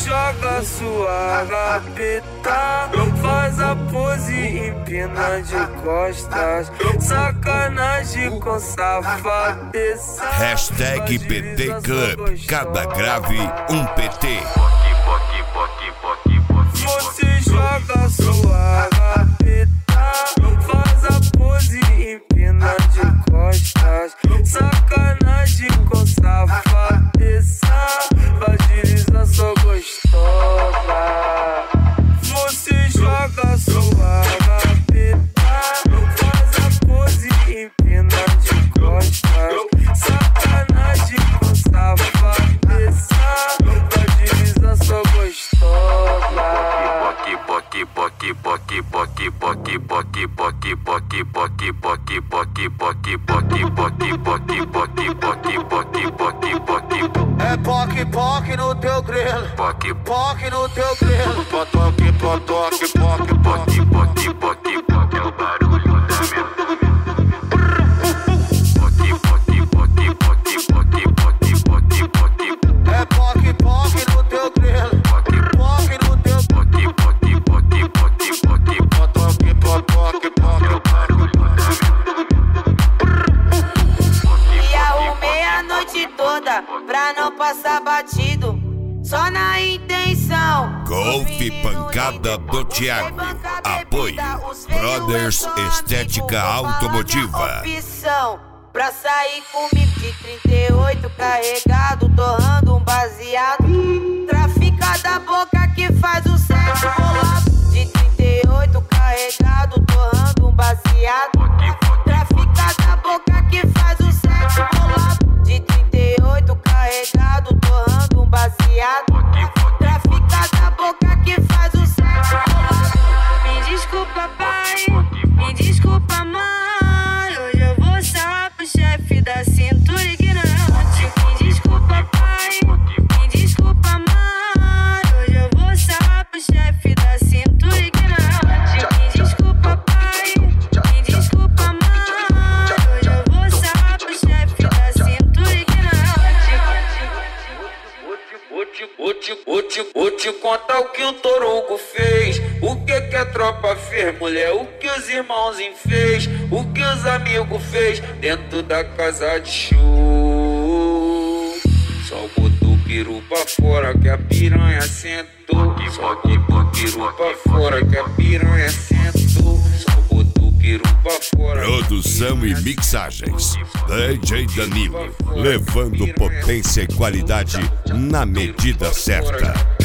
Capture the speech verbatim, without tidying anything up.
joga sua gaveta, faz a pose e empina de costas. Sacanagem com safadeza. Hashtag P T Club, cada grave um P T. Você joga sua gaveta, faz a pose e empina de costas. Sacanagem com safadeza, fragiliza sua gostosa. Você joga sua gaveta, faz a pose e empina de costas. Sacanagem com safadeza, fragiliza sua gostosa. Boque, boque, boque, boque, boque, boque, boque, boque, boque, boque, boque, boque, boque, boque, boque, boque, boque, boque, boque, boque. É poque, poque no teu grelo, Boque, poque no teu grelo. boque, boque, boque, boque, boque, boque, boque, boque, é o barulho da minha. Boque, boque, boque, boque, boque, boque, boque, boque. É poque, poque no teu grelo, Boque, poque no teu boque, boque, boque, boque, boque, boque, boque, boque, boque, é o barulho da minha. E arrumei a noite toda pra não passar batido, só na intenção. Golfe Pancada do Thiago. Apoio Brothers Estética Automotiva. Opção pra sair comigo de trinta e oito carregado, torrando um baseado. Trafica da boca que faz o sexo rolar. De trinta e oito carregado, torrando um baseado. Trafica da boca que faz o sexo rolar. De trinta e oito carregado, torrando um baseado. Trafica da boca que faz o sexo rolar. Me desculpa, pai, me desculpa, mãe. Hoje eu vou só pro chefe da cintura ignorante. Me desculpa, pai, me desculpa, mãe. Hoje eu vou só pro chefe da cintura ignorante. Me desculpa, pai, me desculpa, mãe. Hoje eu vou só pro chefe da cintura ignorante. Vou te, vou te, vou te, vou te contar o que o Torugo fez. O que que a tropa fez, mulher? O que os irmãozinhos fez? O que os amigos fez dentro da casa de show? Só botou o peru pra fora que a piranha sentou. Só botou o peru pra fora que a piranha sentou. Só botou o peru pra fora. Produção e mixagens D J Danilo, levando potência e qualidade na medida certa.